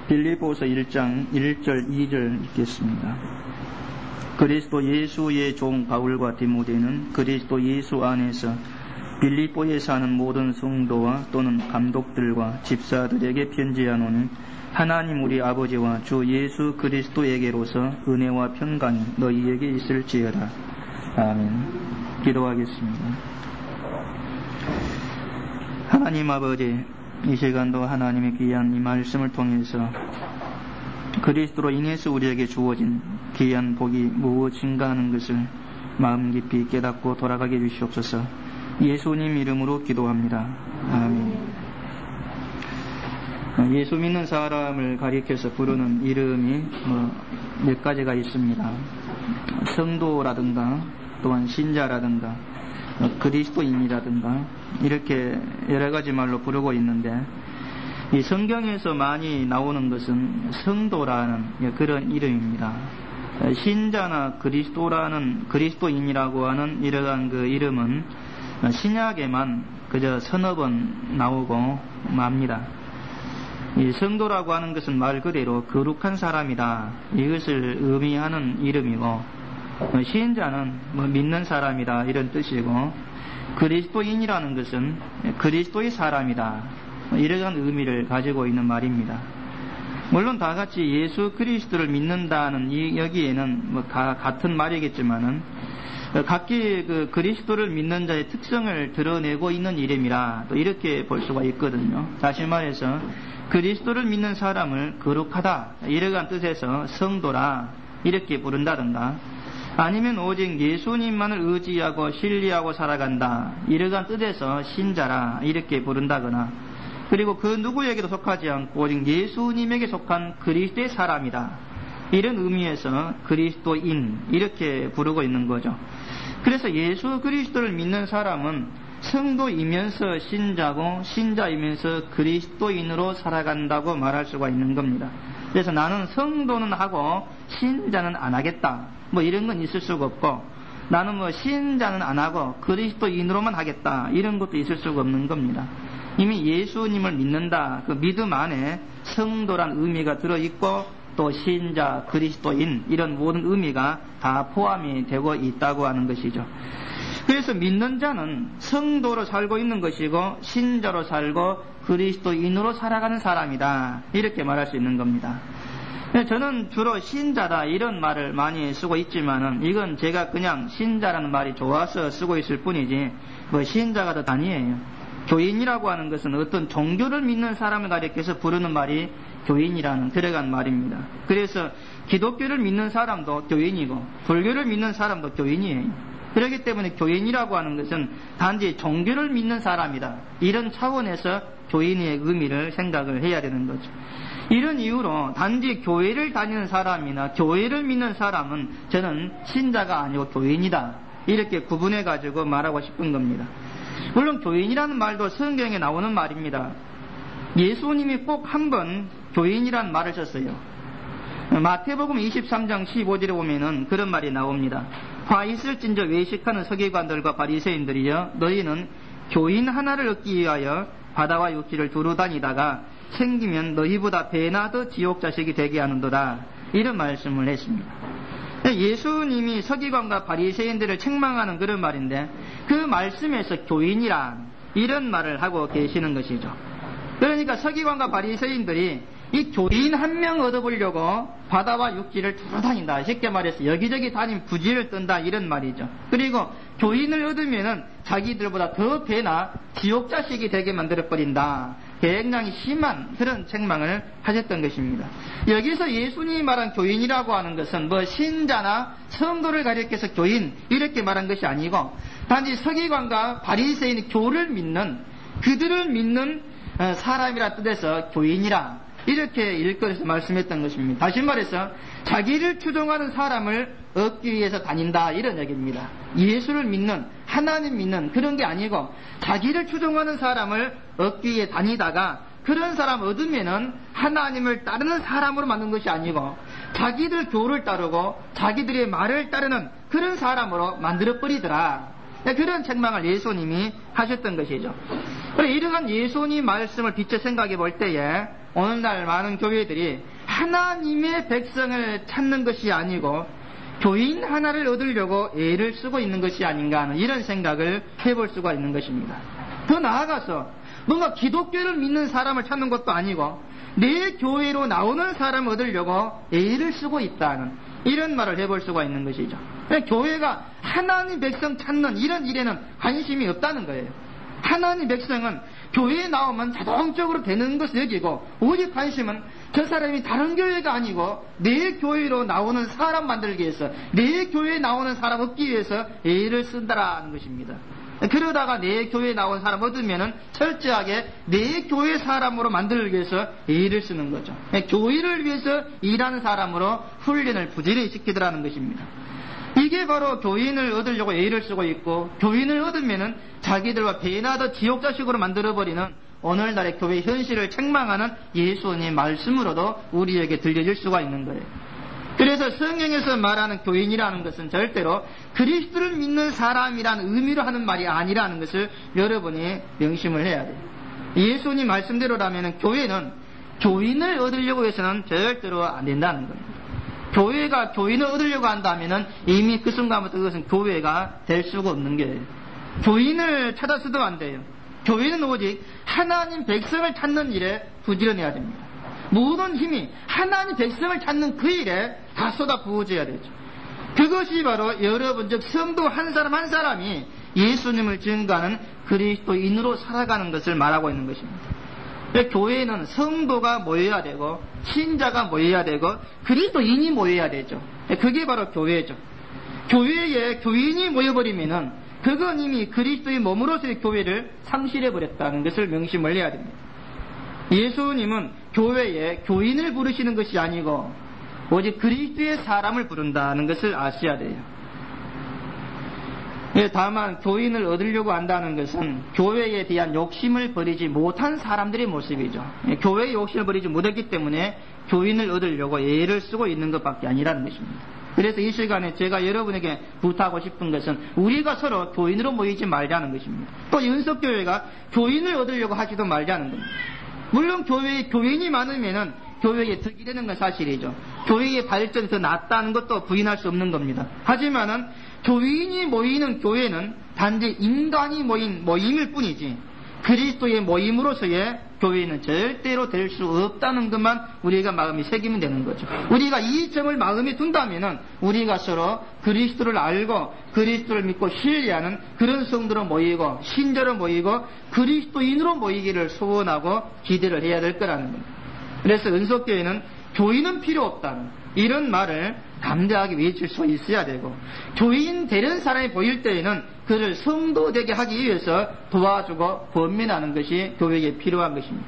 빌립보서 1장 1절 2절 읽겠습니다. 그리스도 예수의 종 바울과 디모데는 그리스도 예수 안에서 빌립보에 사는 모든 성도와 또는 감독들과 집사들에게 편지하노니 하나님 우리 아버지와 주 예수 그리스도에게로서 은혜와 평강이 너희에게 있을지어다. 아멘. 기도하겠습니다. 하나님 아버지, 이 시간도 하나님의 귀한 이 말씀을 통해서 그리스도로 인해서 우리에게 주어진 귀한 복이 무엇인가 하는 것을 마음 깊이 깨닫고 돌아가게 해주시옵소서. 예수님 이름으로 기도합니다. 아멘. 예수 믿는 사람을 가리켜서 부르는 이름이 몇 가지가 있습니다. 성도라든가 또한 신자라든가 그리스도인이라든가 이렇게 여러 가지 말로 부르고 있는데, 이 성경에서 많이 나오는 것은 성도라는 그런 이름입니다. 신자나 그리스도인이라고 하는 이러한 그 이름은 신약에만 그저 서너 번 나오고 맙니다. 이 성도라고 하는 것은 말 그대로 거룩한 사람이다, 이것을 의미하는 이름이고, 신자는 믿는 사람이다 이런 뜻이고, 그리스도인이라는 것은 그리스도의 사람이다, 이러한 의미를 가지고 있는 말입니다. 물론 다 같이 예수 그리스도를 믿는다는 여기에는 같은 말이겠지만은 각기 그 그리스도를 믿는 자의 특성을 드러내고 있는 이름이라 또 이렇게 볼 수가 있거든요. 다시 말해서 그리스도를 믿는 사람을 거룩하다 이러한 뜻에서 성도라 이렇게 부른다든가, 아니면 오직 예수님만을 의지하고 신뢰하고 살아간다 이러한 뜻에서 신자라 이렇게 부른다거나, 그리고 그 누구에게도 속하지 않고 오직 예수님에게 속한 그리스도의 사람이다 이런 의미에서 그리스도인 이렇게 부르고 있는 거죠. 그래서 예수 그리스도를 믿는 사람은 성도이면서 신자고 신자이면서 그리스도인으로 살아간다고 말할 수가 있는 겁니다. 그래서 나는 성도는 하고 신자는 안 하겠다 이런 건 있을 수가 없고, 나는 신자는 안 하고 그리스도인으로만 하겠다 이런 것도 있을 수가 없는 겁니다. 이미 예수님을 믿는다, 그 믿음 안에 성도란 의미가 들어있고 또 신자, 그리스도인 이런 모든 의미가 다 포함이 되고 있다고 하는 것이죠. 그래서 믿는 자는 성도로 살고 있는 것이고 신자로 살고 그리스도인으로 살아가는 사람이다 이렇게 말할 수 있는 겁니다. 저는 주로 신자다 이런 말을 많이 쓰고 있지만은 이건 제가 그냥 신자라는 말이 좋아서 쓰고 있을 뿐이지 신자가 더 단위예요. 교인이라고 하는 것은 어떤 종교를 믿는 사람을 가리켜서 부르는 말이 교인이라는 들어간 말입니다. 그래서 기독교를 믿는 사람도 교인이고 불교를 믿는 사람도 교인이에요. 그렇기 때문에 교인이라고 하는 것은 단지 종교를 믿는 사람이다 이런 차원에서 교인의 의미를 생각을 해야 되는 거죠. 이런 이유로 단지 교회를 다니는 사람이나 교회를 믿는 사람은 저는 신자가 아니고 교인이다 이렇게 구분해 가지고 말하고 싶은 겁니다. 물론 교인이라는 말도 성경에 나오는 말입니다. 예수님이 꼭 한 번 교인이라는 말을 썼어요. 마태복음 23장 15절에 보면은 그런 말이 나옵니다. 화 있을진저 외식하는 서기관들과 바리새인들이여, 너희는 교인 하나를 얻기 위하여 바다와 육지를 두루 다니다가 생기면 너희보다 배나 더 지옥 자식이 되게 하는도다 이런 말씀을 했습니다. 예수님이 서기관과 바리새인들을 책망하는 그런 말인데, 그 말씀에서 교인이란 이런 말을 하고 계시는 것이죠. 그러니까 서기관과 바리새인들이 이 교인 한 명 얻어보려고 바다와 육지를 두루 다닌다, 쉽게 말해서 여기저기 다니면 부지를 뜬다 이런 말이죠. 그리고 교인을 얻으면은 자기들보다 더 배나 지옥 자식이 되게 만들어버린다, 굉장히 심한 그런 책망을 하셨던 것입니다. 여기서 예수님이 말한 교인이라고 하는 것은 신자나 성도를 가리켜서 교인 이렇게 말한 것이 아니고, 단지 서기관과 바리새인의 교를 믿는, 그들을 믿는 사람이라 뜻에서 교인이라 이렇게 일컬어서 말씀했던 것입니다. 다시 말해서 자기를 추종하는 사람을 얻기 위해서 다닌다 이런 얘기입니다. 예수를 믿는, 하나님 믿는 그런 게 아니고 자기를 추종하는 사람을 얻기 위해 다니다가 그런 사람 얻으면은 하나님을 따르는 사람으로 만든 것이 아니고 자기들 교를 따르고 자기들의 말을 따르는 그런 사람으로 만들어버리더라, 그런 책망을 예수님이 하셨던 것이죠. 이러한 예수님 말씀을 비춰 생각해 볼 때에 오늘날 많은 교회들이 하나님의 백성을 찾는 것이 아니고 교인 하나를 얻으려고 애를 쓰고 있는 것이 아닌가 하는 이런 생각을 해볼 수가 있는 것입니다. 더 나아가서 뭔가 기독교를 믿는 사람을 찾는 것도 아니고 내 교회로 나오는 사람을 얻으려고 애를 쓰고 있다는 이런 말을 해볼 수가 있는 것이죠. 교회가 하나님 백성 찾는 이런 일에는 관심이 없다는 거예요. 하나님 백성은 교회에 나오면 자동적으로 되는 것을 여기고 오직 관심은 저 사람이 다른 교회가 아니고 내 교회로 나오는 사람 만들기 위해서 내 교회에 나오는 사람 얻기 위해서 애를 쓴다라는 것입니다. 그러다가 내 교회에 나온 사람 얻으면은 철저하게 내 교회 사람으로 만들기 위해서 애를 쓰는 거죠. 교회를 위해서 일하는 사람으로 훈련을 부지런히 시키더라는 것입니다. 이게 바로 교인을 얻으려고 애를 쓰고 있고 교인을 얻으면은 자기들과 배나더 지옥자식으로 만들어버리는 오늘날의 교회 현실을 책망하는 예수님의 말씀으로도 우리에게 들려질 수가 있는 거예요. 그래서 성경에서 말하는 교인이라는 것은 절대로 그리스도를 믿는 사람이라는 의미로 하는 말이 아니라는 것을 여러분이 명심을 해야 돼요. 예수님 말씀대로라면 교회는 교인을 얻으려고 해서는 절대로 안 된다는 겁니다. 교회가 교인을 얻으려고 한다면 이미 그 순간부터 그것은 교회가 될 수가 없는 게 교인을 찾아서도 안 돼요. 교회는 오직 하나님 백성을 찾는 일에 부지런해야 됩니다. 모든 힘이 하나님 백성을 찾는 그 일에 다 쏟아 부어져야 되죠. 그것이 바로 여러분 즉 성도 한 사람 한 사람이 예수님을 증거하는 그리스도인으로 살아가는 것을 말하고 있는 것입니다. 교회는 성도가 모여야 되고 신자가 모여야 되고 그리스도인이 모여야 되죠. 그게 바로 교회죠. 교회에 교인이 모여버리면은 그건 이미 그리스도의 몸으로서의 교회를 상실해버렸다는 것을 명심을 해야 됩니다. 예수님은 교회에 교인을 부르시는 것이 아니고 오직 그리스도의 사람을 부른다는 것을 아셔야 돼요. 다만 교인을 얻으려고 한다는 것은 교회에 대한 욕심을 버리지 못한 사람들의 모습이죠. 교회의 욕심을 버리지 못했기 때문에 교인을 얻으려고 애를 쓰고 있는 것밖에 아니라는 것입니다. 그래서 이 시간에 제가 여러분에게 부탁하고 싶은 것은 우리가 서로 교인으로 모이지 말자는 것입니다. 또 연석교회가 교인을 얻으려고 하지도 말자는 겁니다. 물론 교회에 교인이 많으면은 교회에 득이 되는 건 사실이죠. 교회의 발전이 더 낫다는 것도 부인할 수 없는 겁니다. 하지만은 교인이 모이는 교회는 단지 인간이 모인 모임일 뿐이지 그리스도의 모임으로서의 교회는 절대로 될 수 없다는 것만 우리가 마음에 새기면 되는 거죠. 우리가 이 점을 마음에 둔다면은 우리가 서로 그리스도를 알고 그리스도를 믿고 신뢰하는 그런 성도로 모이고 신자로 모이고 그리스도인으로 모이기를 소원하고 기대를 해야 될 거라는 겁니다. 그래서 은속교회는 교인은 필요 없다는 이런 말을 담대하게 외칠 수 있어야 되고 교인 되는 사람이 보일 때에는 그를 성도 되게 하기 위해서 도와주고 권면하는 것이 교회에 필요한 것입니다.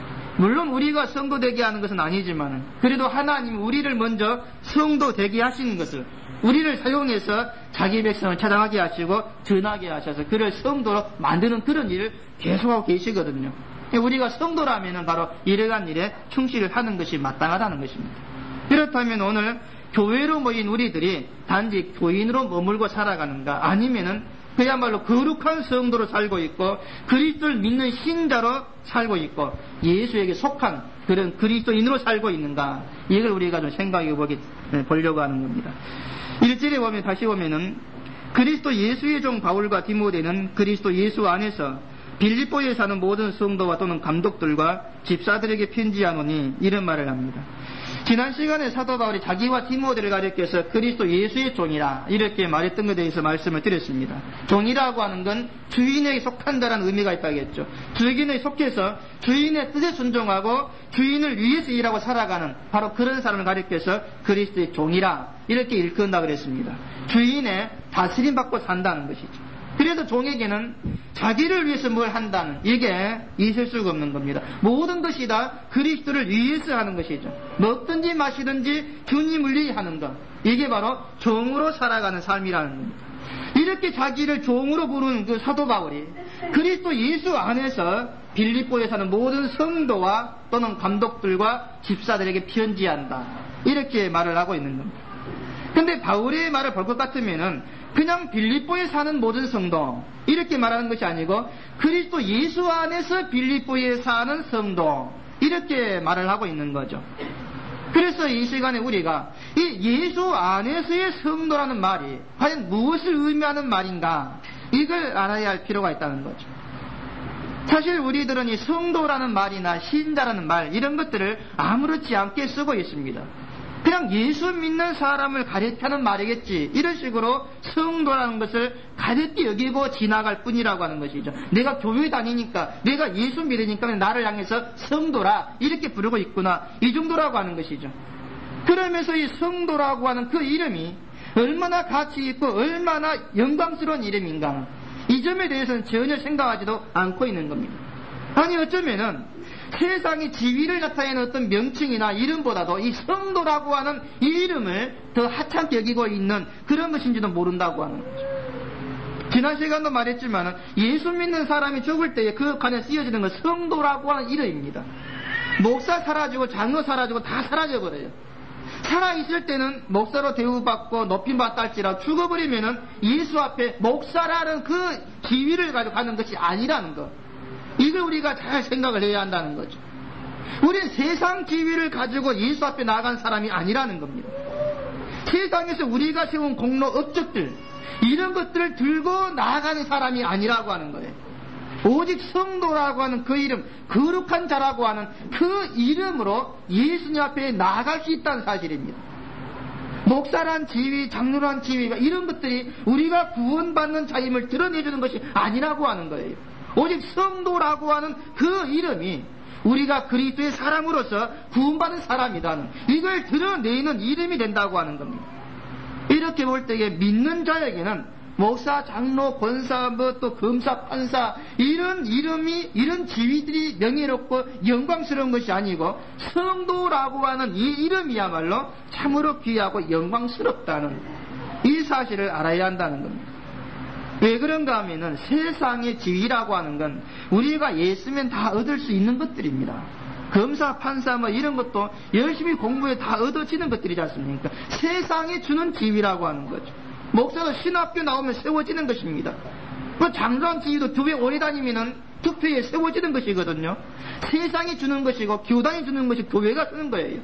물론 우리가 성도 되게 하는 것은 아니지만 그래도 하나님 우리를 먼저 성도 되게 하시는 것을 우리를 사용해서 자기 백성을 찾아가게 하시고 전하게 하셔서 그를 성도로 만드는 그런 일을 계속하고 계시거든요. 우리가 성도라면 바로 이러한 일에 충실을 하는 것이 마땅하다는 것입니다. 그렇다면 오늘 교회로 모인 우리들이 단지 교인으로 머물고 살아가는가 아니면은 그야말로 거룩한 성도로 살고 있고 그리스도를 믿는 신자로 살고 있고 예수에게 속한 그런 그리스도인으로 살고 있는가 이걸 우리가 좀 생각해 보려고 하는 겁니다. 1절에 보면 다시 보면은 그리스도 예수의 종 바울과 디모데는 그리스도 예수 안에서 빌립보에 사는 모든 성도와 또는 감독들과 집사들에게 편지하노니 이런 말을 합니다. 지난 시간에 사도 바울이 자기와 디모데를 가리켜서 그리스도 예수의 종이라 이렇게 말했던 것에 대해서 말씀을 드렸습니다. 종이라고 하는 건 주인에게 속한다라는 의미가 있다겠죠. 주인에 속해서 주인의 뜻에 순종하고 주인을 위해서 일하고 살아가는 바로 그런 사람을 가리켜서 그리스도의 종이라 이렇게 일컫는다 그랬습니다. 주인의 다스림 받고 산다는 것이죠. 그래서 종에게는 자기를 위해서 뭘 한다는 이게 있을 수가 없는 겁니다. 모든 것이 다 그리스도를 위해서 하는 것이죠. 먹든지 마시든지 주님을 위해 하는 것 이게 바로 종으로 살아가는 삶이라는 겁니다. 이렇게 자기를 종으로 부르는 그 사도 바울이 그리스도 예수 안에서 빌립보에 사는 모든 성도와 또는 감독들과 집사들에게 편지한다 이렇게 말을 하고 있는 겁니다. 근데 바울의 말을 볼 것 같으면은 그냥 빌립보에 사는 모든 성도 이렇게 말하는 것이 아니고 그리스도 예수 안에서 빌립보에 사는 성도 이렇게 말을 하고 있는 거죠. 그래서 이 시간에 우리가 이 예수 안에서의 성도라는 말이 과연 무엇을 의미하는 말인가, 이걸 알아야 할 필요가 있다는 거죠. 사실 우리들은 이 성도라는 말이나 신자라는 말, 이런 것들을 아무렇지 않게 쓰고 있습니다. 그냥 예수 믿는 사람을 가리키는 말이겠지, 이런 식으로 성도라는 것을 가볍게 여기고 지나갈 뿐이라고 하는 것이죠. 내가 교회 다니니까, 내가 예수 믿으니까 나를 향해서 성도라 이렇게 부르고 있구나, 이 정도라고 하는 것이죠. 그러면서 이 성도라고 하는 그 이름이 얼마나 가치 있고 얼마나 영광스러운 이름인가, 이 점에 대해서는 전혀 생각하지도 않고 있는 겁니다. 아니, 어쩌면은 세상의 지위를 나타내는 어떤 명칭이나 이름보다도 이 성도라고 하는 이 이름을 더 하찮게 여기고 있는 그런 것인지도 모른다고 하는 거죠. 지난 시간도 말했지만 예수 믿는 사람이 죽을 때에 그 칸에 쓰여지는 건 성도라고 하는 이름입니다. 목사 사라지고 장로 사라지고 다 사라져버려요. 살아있을 때는 목사로 대우받고 높임받다 할지라도 죽어버리면은 예수 앞에 목사라는 그 지위를 가지고 가는 것이 아니라는 것, 이걸 우리가 잘 생각을 해야 한다는 거죠. 우리는 세상 지위를 가지고 예수 앞에 나간 사람이 아니라는 겁니다. 세상에서 우리가 세운 공로, 업적들, 이런 것들을 들고 나아가는 사람이 아니라고 하는 거예요. 오직 성도라고 하는 그 이름, 거룩한 자라고 하는 그 이름으로 예수님 앞에 나아갈 수 있다는 사실입니다. 목사란 지위, 장로란 지위가, 이런 것들이 우리가 구원받는 자임을 드러내주는 것이 아니라고 하는 거예요. 오직 성도라고 하는 그 이름이 우리가 그리스도의 사람으로서 구원받은 사람이다는, 이걸 드러내는 이름이 된다고 하는 겁니다. 이렇게 볼 때에 믿는 자에게는 목사, 장로, 권사, 또 검사, 판사, 이런 이름이, 이런 지위들이 명예롭고 영광스러운 것이 아니고 성도라고 하는 이 이름이야말로 참으로 귀하고 영광스럽다는 이 사실을 알아야 한다는 겁니다. 왜 그런가 하면은 세상의 지위라고 하는 건 우리가 예수면 다 얻을 수 있는 것들입니다. 검사, 판사 이런 것도 열심히 공부해 다 얻어지는 것들이지 않습니까? 세상이 주는 지위라고 하는 거죠. 목사도 신학교 나오면 세워지는 것입니다. 그 장로한 지위도 교회 오래 다니면은 투표에 세워지는 것이거든요. 세상이 주는 것이고 교단이 주는 것이 교회가 주는 거예요.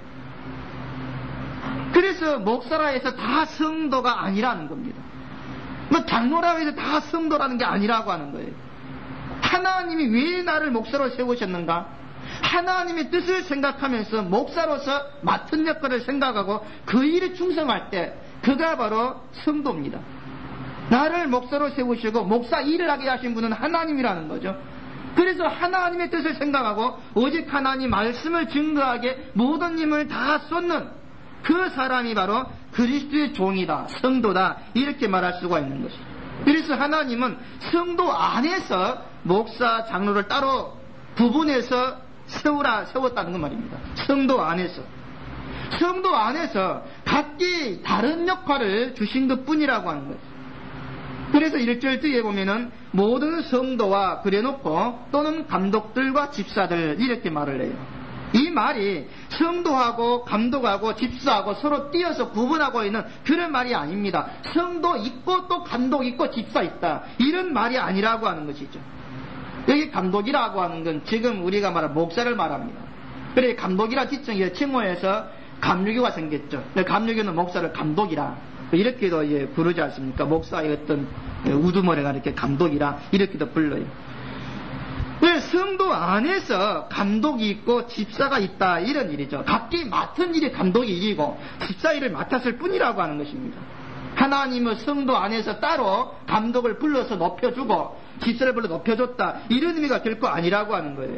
그래서 목사라 해서 다 성도가 아니라는 겁니다. 장로라고 해서 다 성도라는 게 아니라고 하는 거예요. 하나님이 왜 나를 목사로 세우셨는가? 하나님의 뜻을 생각하면서 목사로서 맡은 역할을 생각하고 그 일에 충성할 때 그가 바로 성도입니다. 나를 목사로 세우시고 목사 일을 하게 하신 분은 하나님이라는 거죠. 그래서 하나님의 뜻을 생각하고 오직 하나님 말씀을 증거하게 모든 힘을 다 쏟는 그 사람이 바로 그리스도의 종이다, 성도다, 이렇게 말할 수가 있는 것이죠. 그래서 하나님은 성도 안에서 목사, 장로를 따로 구분해서 세웠다는 그 말입니다. 성도 안에서. 성도 안에서 각기 다른 역할을 주신 것 뿐이라고 하는 거죠. 그래서 1절 뒤에 보면은 모든 성도와 그래놓고 또는 감독들과 집사들, 이렇게 말을 해요. 이 말이 성도하고 감독하고 집사하고 서로 띄어서 구분하고 있는 그런 말이 아닙니다. 성도 있고 또 감독 있고 집사 있다, 이런 말이 아니라고 하는 것이죠. 여기 감독이라고 하는 건 지금 우리가 말한 목사를 말합니다. 그래, 감독이라 지칭이 칭호해서 감리교가 생겼죠. 감리교는 목사를 감독이라 이렇게도 부르지 않습니까? 목사의 어떤 우두머리가 이렇게 감독이라 이렇게도 불러요. 왜 성도 안에서 감독이 있고 집사가 있다, 이런 일이죠. 각기 맡은 일이 감독이 일이고 집사 일을 맡았을 뿐이라고 하는 것입니다. 하나님은 성도 안에서 따로 감독을 불러서 높여주고 집사를 불러 높여줬다, 이런 의미가 결코 아니라고 하는 거예요.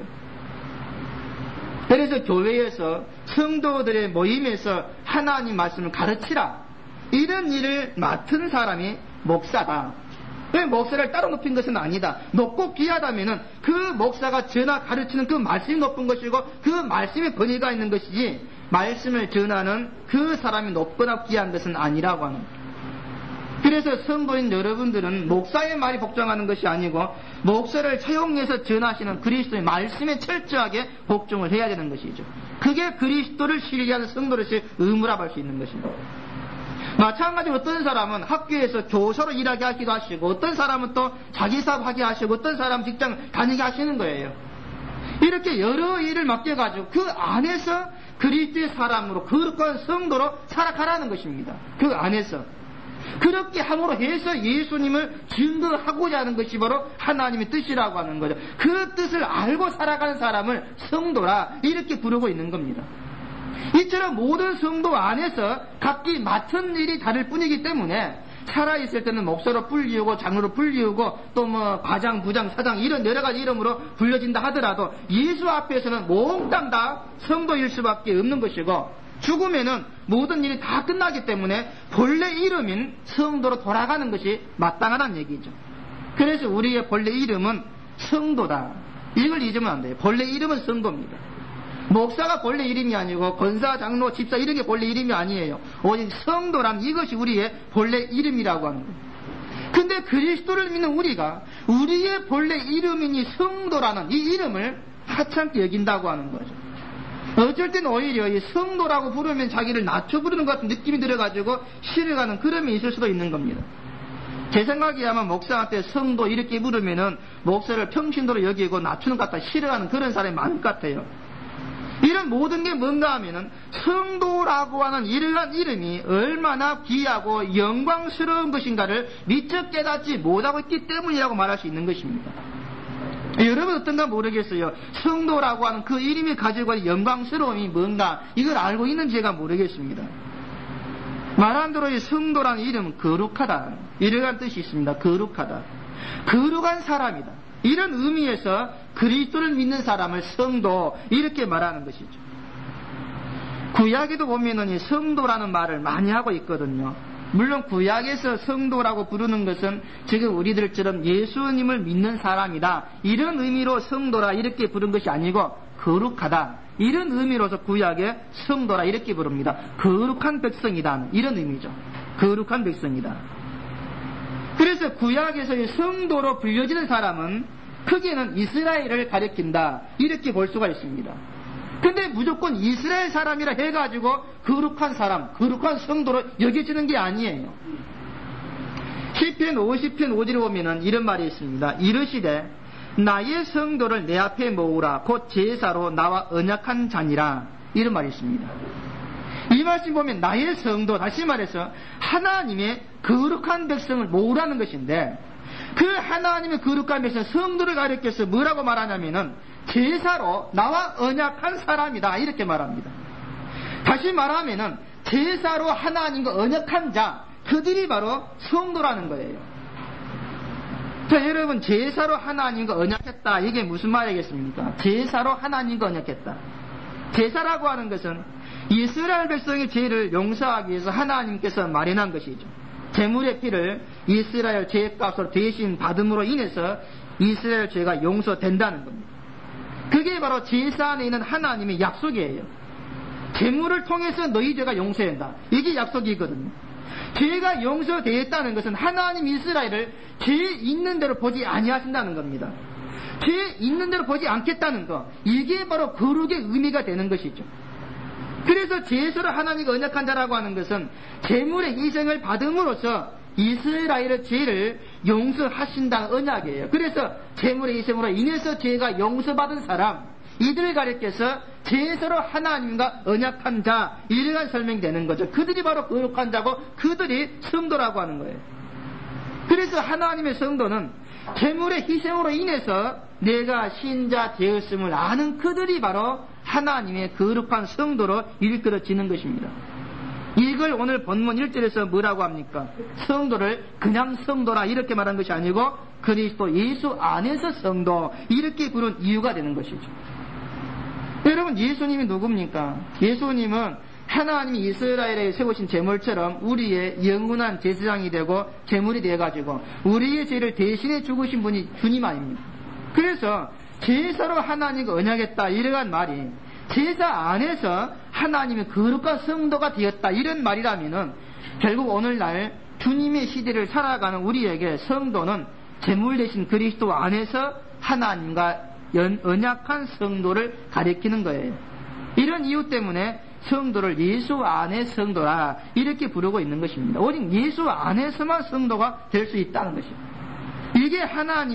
그래서 교회에서 성도들의 모임에서 하나님 말씀을 가르치라, 이런 일을 맡은 사람이 목사다. 목사를 따로 높인 것은 아니다. 높고 귀하다면은 그 목사가 전하 가르치는 그 말씀이 높은 것이고 그 말씀에 권위가 있는 것이지, 말씀을 전하는 그 사람이 높거나 귀한 것은 아니라고 하는 거예요. 그래서 성도인 여러분들은 목사의 말이 복종하는 것이 아니고 목사를 채용해서 전하시는 그리스도의 말씀에 철저하게 복종을 해야 되는 것이죠. 그게 그리스도를 신뢰하는 성도로서의 의무라고 할 수 있는 것입니다. 마찬가지로 어떤 사람은 학교에서 교사로 일하게 하기도 하시고, 어떤 사람은 또 자기 사업하게 하시고, 어떤 사람은 직장 다니게 하시는 거예요. 이렇게 여러 일을 맡겨가지고 그 안에서 그리스도의 사람으로 거룩한 성도로 살아가라는 것입니다. 그 안에서 그렇게 함으로 해서 예수님을 증거하고자 하는 것이 바로 하나님의 뜻이라고 하는 거죠. 그 뜻을 알고 살아가는 사람을 성도라 이렇게 부르고 있는 겁니다. 이처럼 모든 성도 안에서 각기 맡은 일이 다를 뿐이기 때문에 살아있을 때는 목사로 불리우고 장로로 불리우고 또 뭐 과장, 부장, 사장 이런 여러 가지 이름으로 불려진다 하더라도 예수 앞에서는 몽땅 다 성도일 수밖에 없는 것이고, 죽으면은 모든 일이 다 끝나기 때문에 본래 이름인 성도로 돌아가는 것이 마땅하다는 얘기죠. 그래서 우리의 본래 이름은 성도다. 이걸 잊으면 안 돼요. 본래 이름은 성도입니다. 목사가 본래 이름이 아니고 권사, 장로, 집사 이런 게 본래 이름이 아니에요. 오직 성도란 이것이 우리의 본래 이름이라고 하는 거예요. 근데 그리스도를 믿는 우리가 우리의 본래 이름이니 성도라는 이 이름을 하찮게 여긴다고 하는 거죠. 어쩔 땐 오히려 이 성도라고 부르면 자기를 낮춰 부르는 것 같은 느낌이 들어가지고 싫어가는 그런 면이 있을 수도 있는 겁니다. 제 생각에 아마 목사한테 성도 이렇게 부르면은 목사를 평신도로 여기고 낮추는 것 같다 싫어하는 그런 사람이 많을 것 같아요. 이런 모든 게 뭔가 하면은 성도라고 하는 이러한 이름이 얼마나 귀하고 영광스러운 것인가를 미처 깨닫지 못하고 있기 때문이라고 말할 수 있는 것입니다. 여러분 어떤가 모르겠어요. 성도라고 하는 그 이름이 가지고 있는 영광스러움이 뭔가 이걸 알고 있는지 제가 모르겠습니다. 말한 대로 이 성도라는 이름은 거룩하다 이러한 뜻이 있습니다. 거룩하다, 거룩한 사람이다 이런 의미에서 그리스도를 믿는 사람을 성도 이렇게 말하는 것이죠. 구약에도 보면은 이 성도라는 말을 많이 하고 있거든요. 물론 구약에서 성도라고 부르는 것은 지금 우리들처럼 예수님을 믿는 사람이다 이런 의미로 성도라 이렇게 부른 것이 아니고 거룩하다 이런 의미로서 구약에 성도라 이렇게 부릅니다. 거룩한 백성이다 이런 의미죠. 거룩한 백성이다. 그래서 구약에서의 성도로 불려지는 사람은 크게는 이스라엘을 가리킨다 이렇게 볼 수가 있습니다. 근데 무조건 이스라엘 사람이라 해가지고 거룩한 사람, 거룩한 성도로 여겨지는 게 아니에요. 시편 50편 5절에 보면은 이런 말이 있습니다. 이르시되 나의 성도를 내 앞에 모으라 곧 제사로 나와 언약한 자니라 이런 말이 있습니다. 이 말씀 보면 나의 성도, 다시 말해서 하나님의 거룩한 백성을 모으라는 것인데, 그 하나님의 거룩한 백성 성도를 가리켜서 뭐라고 말하냐면은 제사로 나와 언약한 사람이다 이렇게 말합니다. 다시 말하면은 제사로 하나님과 언약한 자, 그들이 바로 성도라는 거예요. 자, 여러분, 제사로 하나님과 언약했다 이게 무슨 말이겠습니까? 제사로 하나님과 언약했다. 제사라고 하는 것은 이스라엘 백성의 죄를 용서하기 위해서 하나님께서 마련한 것이죠. 제물의 피를 이스라엘 죄값으로 대신 받음으로 인해서 이스라엘 죄가 용서된다는 겁니다. 그게 바로 제사 안에 있는 하나님의 약속이에요. 제물을 통해서 너희 죄가 용서된다. 이게 약속이거든요. 죄가 용서되었다는 것은 하나님 이스라엘을 죄 있는 대로 보지 아니하신다는 겁니다. 죄 있는 대로 보지 않겠다는 것, 이게 바로 거룩의 의미가 되는 것이죠. 그래서 제사로 하나님과 언약한 자라고 하는 것은 제물의 희생을 받음으로써 이스라엘의 죄를 용서하신다는 언약이에요. 그래서 제물의 희생으로 인해서 죄가 용서받은 사람, 이들을 가리켜서 제사로 하나님과 언약한 자 이러한 설명이 되는 거죠. 그들이 바로 거룩한 자고 그들이 성도라고 하는 거예요. 그래서 하나님의 성도는 제물의 희생으로 인해서 내가 신자 되었음을 아는 그들이 바로 하나님의 거룩한 성도로 일컬어지는 것입니다. 이걸 오늘 본문 1절에서 뭐라고 합니까? 성도를 그냥 성도라 이렇게 말한 것이 아니고 그리스도 예수 안에서 성도 이렇게 부른 이유가 되는 것이죠. 여러분, 예수님이 누굽니까? 예수님은 하나님이 이스라엘에 세우신 제물처럼 우리의 영원한 제사장이 되고 제물이 되어가지고 우리의 죄를 대신해 죽으신 분이 주님 아닙니까? 그래서 제사로 하나님과 언약했다 이러한 말이 제사 안에서 하나님의 거룩한 성도가 되었다 이런 말이라면은 결국 오늘날 주님의 시대를 살아가는 우리에게 성도는 제물 대신 그리스도 안에서 하나님과 언약한 성도를 가리키는 거예요. 이런 이유 때문에 성도를 예수 안의 성도라 이렇게 부르고 있는 것입니다. 오직 예수 안에서만 성도가 될 수 있다는 것입니다. 이게 하나님이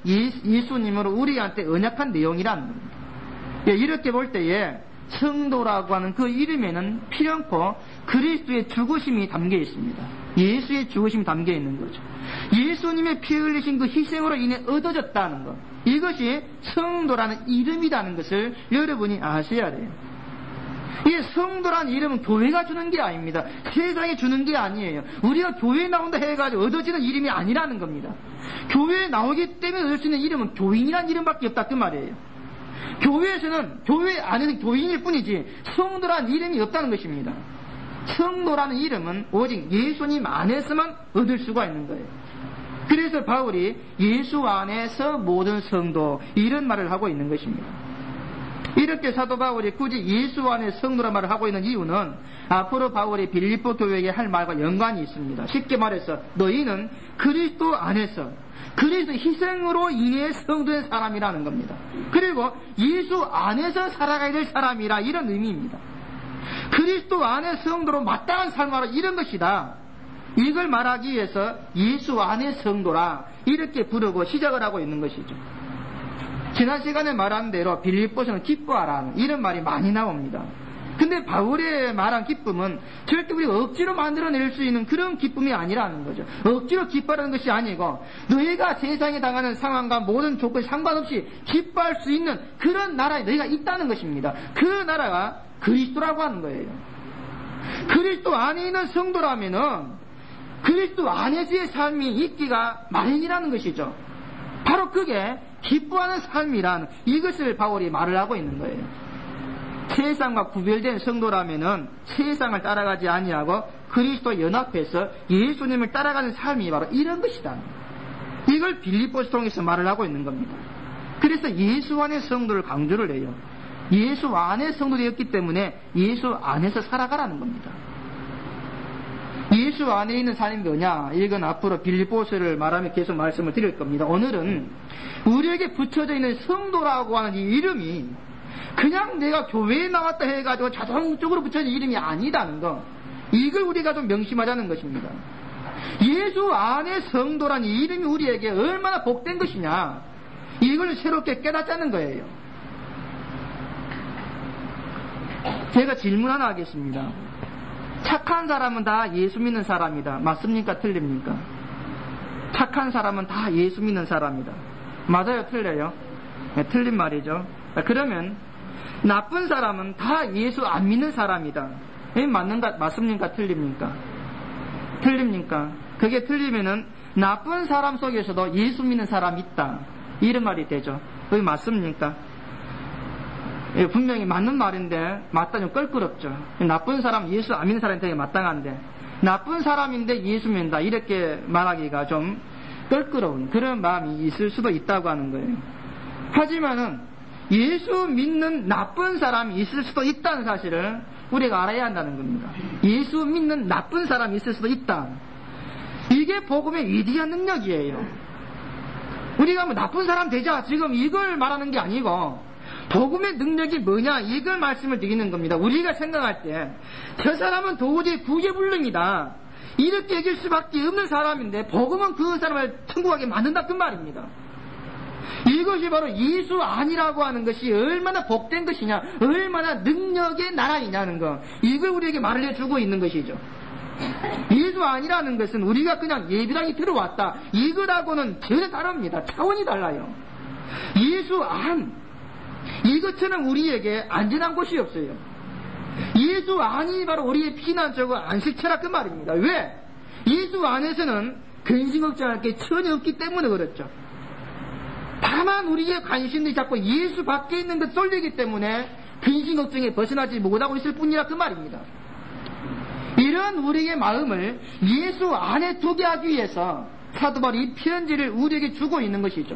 예수님으로 우리한테 언약한 내용이라는 겁니다. 예, 이렇게 볼 때에 성도라고 하는 그 이름에는 필연코 그리스도의 죽으심이 담겨 있습니다. 예수의 죽으심이 담겨 있는 거죠. 예수님의 피 흘리신 그 희생으로 인해 얻어졌다는 것, 이것이 성도라는 이름이라는 것을 여러분이 아셔야 돼요. 이 성도라는 이름은 교회가 주는 게 아닙니다. 세상에 주는 게 아니에요. 우리가 교회에 나온다 해가지고 얻어지는 이름이 아니라는 겁니다. 교회에 나오기 때문에 얻을 수 있는 이름은 교인이라는 이름밖에 없다 그 말이에요. 교회에서는, 교회 안에는 교인일 뿐이지 성도라는 이름이 없다는 것입니다. 성도라는 이름은 오직 예수님 안에서만 얻을 수가 있는 거예요. 그래서 바울이 예수 안에서 모든 성도, 이런 말을 하고 있는 것입니다. 이렇게 사도 바울이 굳이 예수 안에 성도란 말을 하고 있는 이유는 앞으로 바울이 빌립보 교회에게 할 말과 연관이 있습니다. 쉽게 말해서 너희는 그리스도 안에서 그리스도 희생으로 인해 성도된 사람이라는 겁니다. 그리고 예수 안에서 살아가야 될 사람이라, 이런 의미입니다. 그리스도 안에 성도로 마땅한 삶으로 이런 것이다. 이걸 말하기 위해서 예수 안의 성도라 이렇게 부르고 시작을 하고 있는 것이죠. 지난 시간에 말한 대로 빌립보서는 기뻐하라 이런 말이 많이 나옵니다. 근데 바울의 말한 기쁨은 절대 우리가 억지로 만들어낼 수 있는 그런 기쁨이 아니라는 거죠. 억지로 기뻐하는 것이 아니고 너희가 세상에 당하는 상황과 모든 조건에 상관없이 기뻐할 수 있는 그런 나라에 너희가 있다는 것입니다. 그 나라가 그리스도라고 하는 거예요. 그리스도 안에 있는 성도라면은 그리스도 안에서의 삶이 있기가 마련이라는 것이죠. 바로 그게 기뻐하는 삶이란, 이것을 바울이 말을 하고 있는 거예요. 세상과 구별된 성도라면은 세상을 따라가지 아니하고 그리스도와 연합해서 예수님을 따라가는 삶이 바로 이런 것이다. 이걸 빌립보서 통해서 말을 하고 있는 겁니다. 그래서 예수 안의 성도를 강조를 해요. 예수 안의 성도되었기 때문에 예수 안에서 살아가라는 겁니다. 예수 안에 있는 삶이 뭐냐? 이건 앞으로 빌립보서를 말하며 계속 말씀을 드릴 겁니다. 오늘은 우리에게 붙여져 있는 성도라고 하는 이 이름이 그냥 내가 교회에 나왔다 해가지고 자동적으로 붙여진 이름이 아니다는 거, 이걸 우리가 좀 명심하자는 것입니다. 예수 안에 성도란 이 이름이 우리에게 얼마나 복된 것이냐, 이걸 새롭게 깨닫자는 거예요. 제가 질문 하나 하겠습니다. 착한 사람은 다 예수 믿는 사람이다. 맞습니까? 틀립니까? 착한 사람은 다 예수 믿는 사람이다. 맞아요? 틀려요? 네, 틀린 말이죠. 그러면 나쁜 사람은 다 예수 안 믿는 사람이다. 맞습니까? 틀립니까? 틀립니까? 그게 틀리면은 나쁜 사람 속에서도 예수 믿는 사람이 있다, 이런 말이 되죠. 그게 맞습니까? 예, 분명히 맞는 말인데 맞다 좀 껄끄럽죠. 나쁜 사람, 예수 안 믿는 사람이 되게 마땅한데 나쁜 사람인데 예수 믿는다, 이렇게 말하기가 좀 껄끄러운 그런 마음이 있을 수도 있다고 하는 거예요. 하지만은 예수 믿는 나쁜 사람이 있을 수도 있다는 사실을 우리가 알아야 한다는 겁니다. 예수 믿는 나쁜 사람이 있을 수도 있다. 이게 복음의 위대한 능력이에요. 우리가 뭐 나쁜 사람 되자 지금 이걸 말하는 게 아니고 복음의 능력이 뭐냐, 이걸 말씀을 드리는 겁니다. 우리가 생각할 때 저 사람은 도저히 구제불능이다, 이렇게 얘기할 수밖에 없는 사람인데 복음은 그 사람을 천국하게 만든다, 그 말입니다. 이것이 바로 예수 아니라고 하는 것이 얼마나 복된 것이냐, 얼마나 능력의 나라이냐는 것, 이걸 우리에게 말을 해주고 있는 것이죠. 예수 아니라는 것은 우리가 그냥 예비당이 들어왔다, 이거라고는 전혀 다릅니다. 차원이 달라요. 예수 안, 이것처럼 우리에게 안전한 곳이 없어요. 예수 안이 바로 우리의 피난처고 안식처라, 그 말입니다. 왜? 예수 안에서는 근심 걱정할 게 전혀 없기 때문에 그렇죠. 다만 우리의 관심이 자꾸 예수 밖에 있는 것 쏠리기 때문에 근심 걱정에 벗어나지 못하고 있을 뿐이라, 그 말입니다. 이런 우리의 마음을 예수 안에 두게 하기 위해서 사도 바울이 이 편지를 우리에게 주고 있는 것이죠.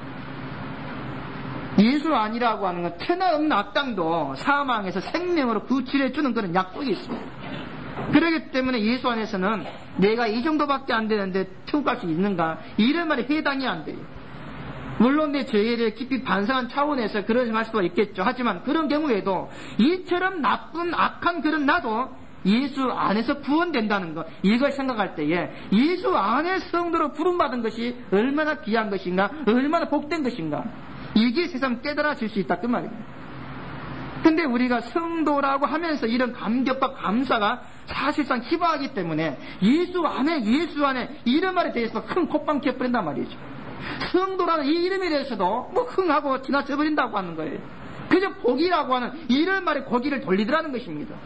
예수 아니라고 하는 건 태나 없는 악당도 사망에서 생명으로 구출해주는 그런 약속이 있습니다. 그렇기 때문에 예수 안에서는 내가 이 정도밖에 안 되는데 천국 갈 수 있는가, 이런 말에 해당이 안 돼요. 물론 내 죄를 깊이 반성한 차원에서 그런 생각할 수도 있겠죠. 하지만 그런 경우에도 이처럼 나쁜 악한 그런 나도 예수 안에서 구원된다는 것, 이걸 생각할 때에 예수 안에 성도로 부름받은 것이 얼마나 귀한 것인가, 얼마나 복된 것인가, 이게 세상 깨달아질 수 있다 그 말입니다. 근데 우리가 성도라고 하면서 이런 감격과 감사가 사실상 희박하기 때문에 예수 안에 이런 말에 대해서 큰 콧방 켜버린단 말이죠. 성도라는 이 이름에 대해서도 뭐 흥하고 지나쳐버린다고 하는 거예요. 그저 복이라고 하는 이런 말에 고기를 돌리더라는 것입니다.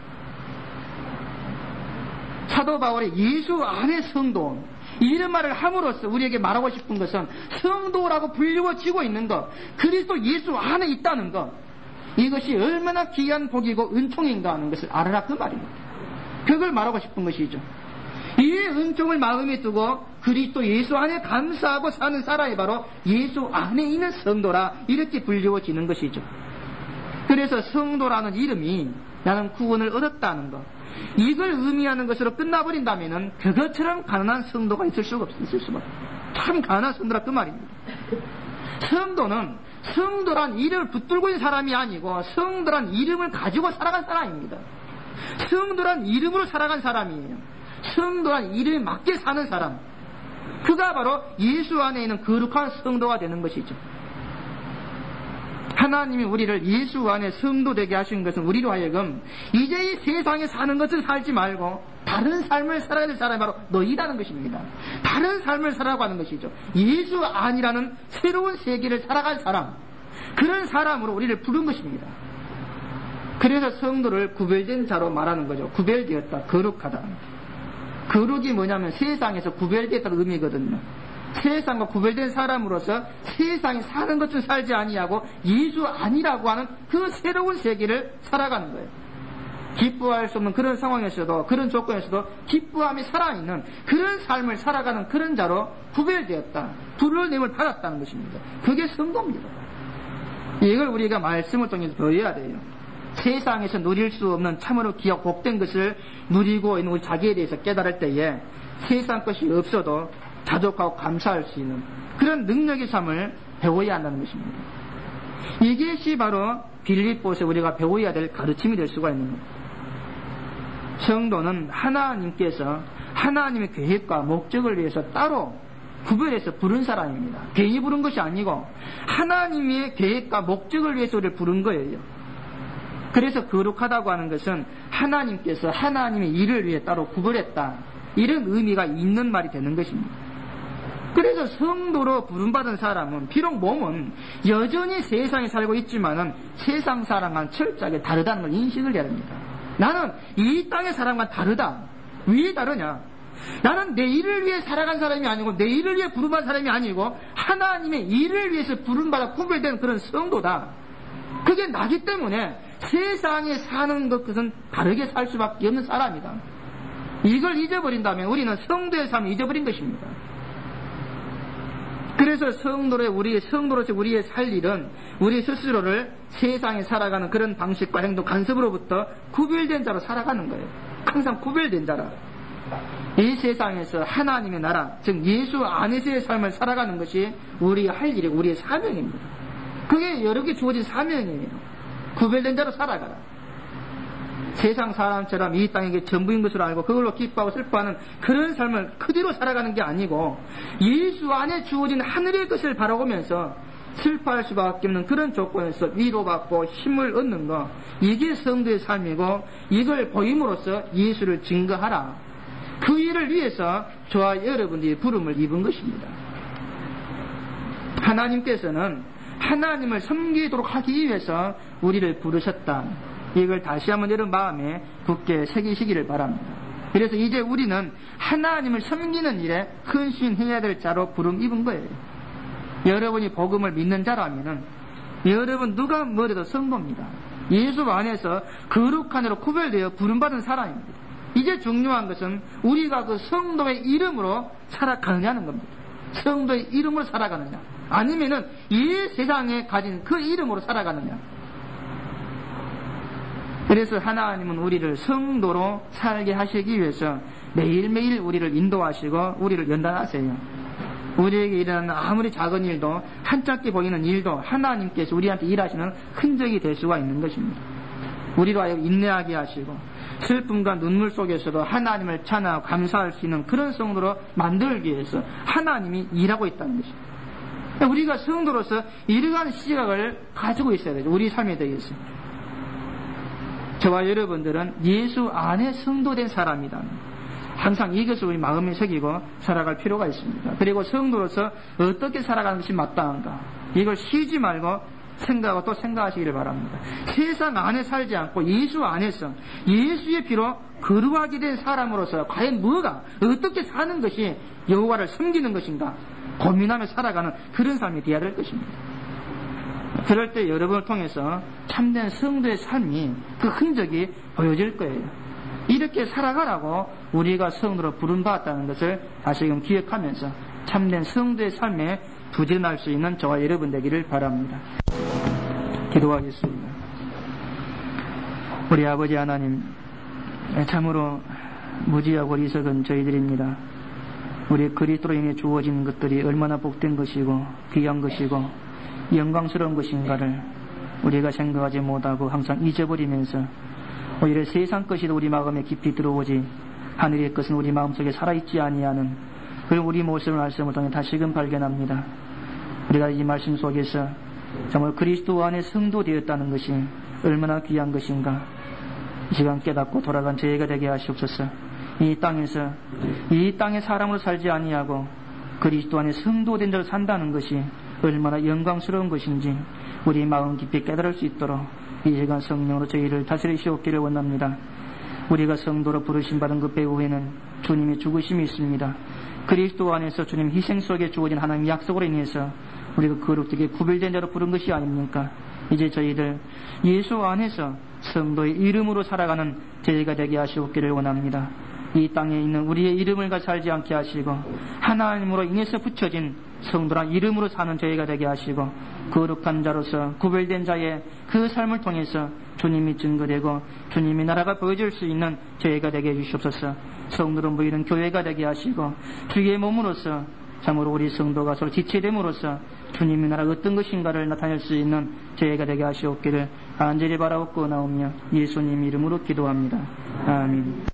사도 바울이 예수 안에 성도, 이런 말을 함으로써 우리에게 말하고 싶은 것은 성도라고 불리워지고 있는 것, 그리스도 예수 안에 있다는 것, 이것이 얼마나 귀한 복이고 은총인가 하는 것을 알아라 그 말입니다. 그걸 말하고 싶은 것이죠. 이 은총을 마음에 두고 그리스도 예수 안에 감사하고 사는 사람이 바로 예수 안에 있는 성도라, 이렇게 불리워지는 것이죠. 그래서 성도라는 이름이 나는 구원을 얻었다는 것, 이걸 의미하는 것으로 끝나버린다면 그것처럼 가난한 성도가 있을 수가 없어요. 참 가난한 성도라 그 말입니다. 성도는 성도란 이름을 붙들고 있는 사람이 아니고 성도란 이름을 가지고 살아간 사람입니다. 성도란 이름으로 살아간 사람이에요. 성도란 이름에 맞게 사는 사람, 그가 바로 예수 안에 있는 거룩한 성도가 되는 것이죠. 하나님이 우리를 예수 안에 성도 되게 하신 것은 우리로 하여금 이제 이 세상에 사는 것을 살지 말고 다른 삶을 살아야 될 사람이 바로 너희라는 것입니다. 다른 삶을 살아가는 것이죠. 예수 안이라는 새로운 세계를 살아갈 사람, 그런 사람으로 우리를 부른 것입니다. 그래서 성도를 구별된 자로 말하는 거죠. 구별되었다, 거룩하다. 거룩이 뭐냐면 세상에서 구별되었다는 의미거든요. 세상과 구별된 사람으로서 세상에 사는 것을 살지 아니하고 예수 아니라고 하는 그 새로운 세계를 살아가는 거예요. 기뻐할 수 없는 그런 상황에서도, 그런 조건에서도 기뻐함이 살아있는 그런 삶을 살아가는 그런 자로 구별되었다, 부르심을 받았다는 것입니다. 그게 성도입니다. 이걸 우리가 말씀을 통해서 배워야 돼요. 세상에서 누릴 수 없는 참으로 귀하고 복된 것을 누리고 있는 우리 자기에 대해서 깨달을 때에 세상 것이 없어도 자족하고 감사할 수 있는 그런 능력의 삶을 배워야 한다는 것입니다. 이것이 바로 빌립보에서 우리가 배워야 될 가르침이 될 수가 있는 겁니다. 성도는 하나님께서 하나님의 계획과 목적을 위해서 따로 구별해서 부른 사람입니다. 괜히 부른 것이 아니고 하나님의 계획과 목적을 위해서 우리를 부른 거예요. 그래서 거룩하다고 하는 것은 하나님께서 하나님의 일을 위해 따로 구별했다, 이런 의미가 있는 말이 되는 것입니다. 그래서 성도로 부름받은 사람은 비록 몸은 여전히 세상에 살고 있지만은 세상 사람과는 철저하게 다르다는 걸 인식을 해야 합니다. 나는 이 땅의 사람과 다르다. 왜 다르냐? 나는 내 일을 위해 살아간 사람이 아니고 내 일을 위해 부름받은 사람이 아니고 하나님의 일을 위해서 부름받아 구별된 그런 성도다. 그게 나기 때문에 세상에 사는 것은 다르게 살 수밖에 없는 사람이다. 이걸 잊어버린다면 우리는 성도의 삶을 잊어버린 것입니다. 그래서 성도로서 우리의 살 일은 우리 스스로를 세상에 살아가는 그런 방식과 행동, 간섭으로부터 구별된 자로 살아가는 거예요. 항상 구별된 자라. 이 세상에서 하나님의 나라, 즉 예수 안에서의 삶을 살아가는 것이 우리가 할 일이고 우리의 사명입니다. 그게 여러 개 주어진 사명이에요. 구별된 자로 살아가라. 세상 사람처럼 이 땅이 전부인 것으로 알고 그걸로 기뻐하고 슬퍼하는 그런 삶을 그대로 살아가는 게 아니고 예수 안에 주어진 하늘의 것을 바라보면서 슬퍼할 수밖에 없는 그런 조건에서 위로받고 힘을 얻는 것, 이게 성도의 삶이고 이걸 보임으로써 예수를 증거하라. 그 일을 위해서 저와 여러분들이 부름을 입은 것입니다. 하나님께서는 하나님을 섬기도록 하기 위해서 우리를 부르셨다. 이걸 다시 한번 여러분 마음에 굳게 새기시기를 바랍니다. 그래서 이제 우리는 하나님을 섬기는 일에 헌신해야 될 자로 부름 입은 거예요. 여러분이 복음을 믿는 자라면은 여러분 누가 뭐래도 성도입니다. 예수 안에서 거룩한 자로 구별되어 부름받은 사람입니다. 이제 중요한 것은 우리가 그 성도의 이름으로 살아가느냐는 겁니다. 성도의 이름으로 살아가느냐, 아니면은 이 세상에 가진 그 이름으로 살아가느냐. 그래서 하나님은 우리를 성도로 살게 하시기 위해서 매일매일 우리를 인도하시고 우리를 연단하세요. 우리에게 일어나는 아무리 작은 일도, 한짝게 보이는 일도 하나님께서 우리한테 일하시는 흔적이 될 수가 있는 것입니다. 우리로 하여금 인내하게 하시고 슬픔과 눈물 속에서도 하나님을 찬양하고 감사할 수 있는 그런 성도로 만들기 위해서 하나님이 일하고 있다는 것입니다. 우리가 성도로서 이러한 시각을 가지고 있어야 되죠. 우리 삶에 대해서. 저와 여러분들은 예수 안에 성도된 사람이다. 항상 이것을 우리 마음에 새기고 살아갈 필요가 있습니다. 그리고 성도로서 어떻게 살아가는 것이 마땅한가, 이걸 쉬지 말고 생각하고 또 생각하시기를 바랍니다. 세상 안에 살지 않고 예수 안에서 예수의 피로 거룩하게 된 사람으로서 과연 뭐가, 어떻게 사는 것이 여호와를 섬기는 것인가 고민하며 살아가는 그런 삶이 되어야 될 것입니다. 그럴 때 여러분을 통해서 참된 성도의 삶이 그 흔적이 보여질 거예요. 이렇게 살아가라고 우리가 성도로 부름받았다는 것을 다시금 기억하면서 참된 성도의 삶에 부지런할 수 있는 저와 여러분 되기를 바랍니다. 기도하겠습니다. 우리 아버지 하나님, 참으로 무지하고 어리석은 저희들입니다. 우리 그리스도로 인해 주어진 것들이 얼마나 복된 것이고 귀한 것이고 영광스러운 것인가를 우리가 생각하지 못하고 항상 잊어버리면서 오히려 세상 것이 우리 마음에 깊이 들어오지 하늘의 것은 우리 마음속에 살아있지 아니하는 그런 우리 모습을 말씀을 통해 다시금 발견합니다. 우리가 이 말씀 속에서 정말 그리스도 안에 성도 되었다는 것이 얼마나 귀한 것인가 이 시간 깨닫고 돌아간 저희가 되게 하시옵소서. 이 땅에서 이 땅의 사람으로 살지 아니하고 그리스도 안에 성도된 자로 산다는 것이 얼마나 영광스러운 것인지 우리 마음 깊이 깨달을 수 있도록 이 시간 성령으로 저희를 다스리시옵기를 원합니다. 우리가 성도로 부르심받은 그 배후에는 주님의 죽으심이 있습니다. 그리스도 안에서 주님 희생 속에 주어진 하나님의 약속으로 인해서 우리가 거룩되게 구별된 자로 부른 것이 아닙니까? 이제 저희들 예수 안에서 성도의 이름으로 살아가는 저희가 되게 하시옵기를 원합니다. 이 땅에 있는 우리의 이름을 가 살지 않게 하시고 하나님으로 인해서 붙여진 성도란 이름으로 사는 저희가 되게 하시고 거룩한 자로서 구별된 자의 그 삶을 통해서 주님이 증거되고 주님의 나라가 보여질 수 있는 저희가 되게 해주시옵소서. 성도로 모이는 교회가 되게 하시고 주의 몸으로서 참으로 우리 성도가 서로 지체됨으로써 주님의 나라가 어떤 것인가를 나타낼 수 있는 저희가 되게 하시옵기를 간절히 바라옵고 나오며 예수님 이름으로 기도합니다. 아멘.